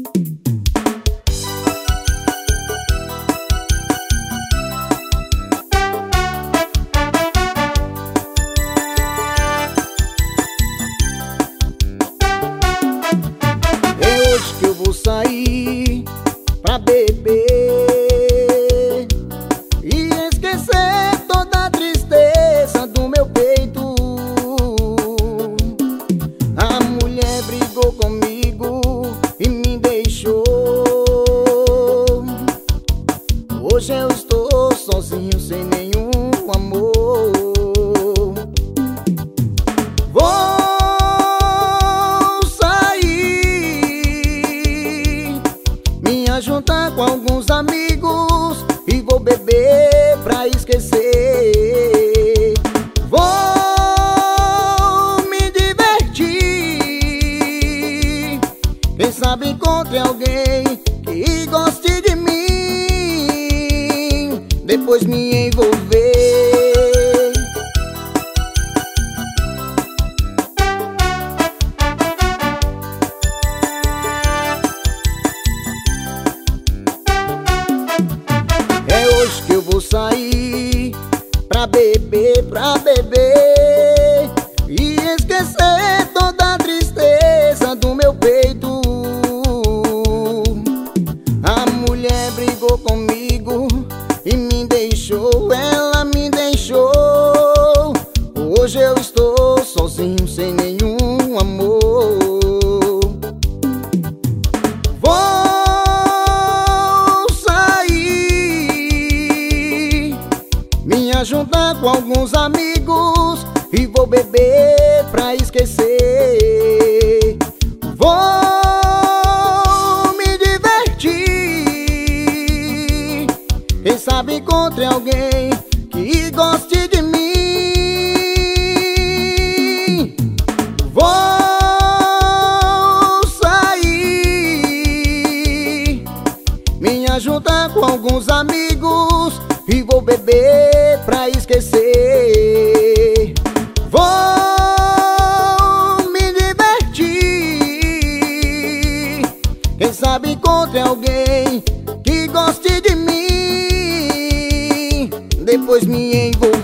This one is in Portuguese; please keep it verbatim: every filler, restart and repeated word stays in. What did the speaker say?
Que eu vou sair pra beber e esquecer toda a tristeza do meu peito. A mulher brigou comigo e me deixou. Hoje eu estou sozinho, sem nenhum amor. Vou juntar com alguns amigos e vou beber pra esquecer. Vou me divertir, quem sabe encontre alguém que goste de mim, depois me envolver. Que eu vou sair pra beber, pra beber e esquecer toda a tristeza do meu peito. A mulher brigou comigo e me deixou, ela me deixou. Hoje eu estou sozinho, sem nenhum amor. Juntar com alguns amigos e vou beber pra esquecer. Vou me divertir, quem sabe encontre alguém que goste de mim. Vou sair, me juntar com alguns amigos e vou beber pra esquecer. Vou me divertir, quem sabe encontre alguém que goste de mim, depois me envolver.